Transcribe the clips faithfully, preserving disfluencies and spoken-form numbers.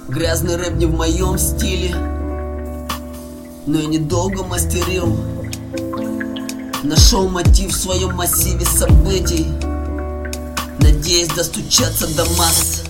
Грязный рэп не в моем стиле, но я недолго мастерил. Нашел мотив в своем массиве событий, надеясь достучаться до масс.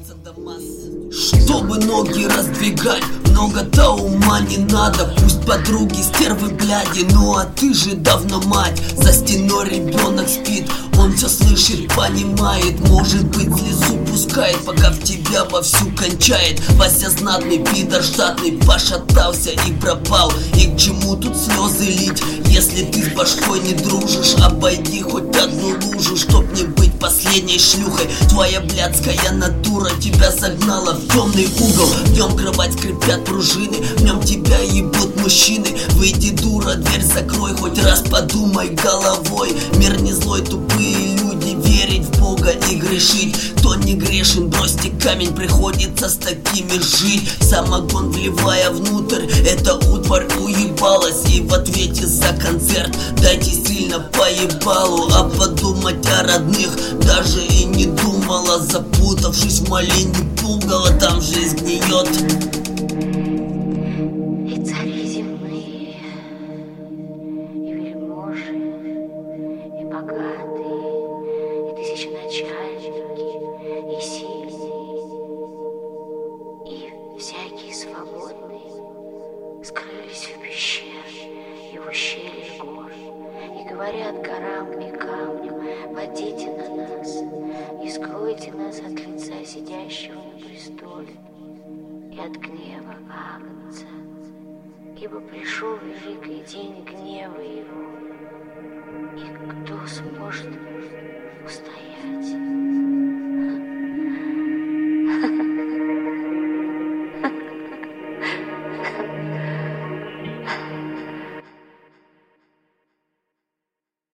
Чтобы ноги раздвигать, много-то ума не надо. Пусть подруги стервы бляди, ну а ты же давно мать. За стеной ребенок спит, он все слышит, понимает. Может быть слезу пускает, пока в тебя вовсю кончает. Вася знатный, пидор штатный, пошатался и пропал. И к чему тут слезы лить, если ты с башкой не дружишь? Обойди хоть одну лужу, чтоб не быть последней шлюхой. Твоя блядская натура тебя загнала в темный угол. В нем кровать скрипят пружины, в нем тебя ебут мужчины. Выйди, дура, дверь закрой, хоть раз подумай головой. Мир не злой, тупые люди, верить в Бога и грешить. Кто не грешен, бросьте камень, приходится с такими жить. Самогон вливая внутрь, это утварь уебалась. И в ответе за концерт дайте сильно поебалу. А подумать о родных даже и не думала, запутавшись в малине пугало, там жизнь гниет. И цари земные, и вельможи, и богатые, и тысяченачальники, и сильные, и всякие свободные скрылись в пещере и в ущелье гор, и говорят горам и камням: падите на нас и скройте нас от лица сидящего на престоле и от гнева Агнца, ибо пришел великий день гнева его, и кто сможет устоять?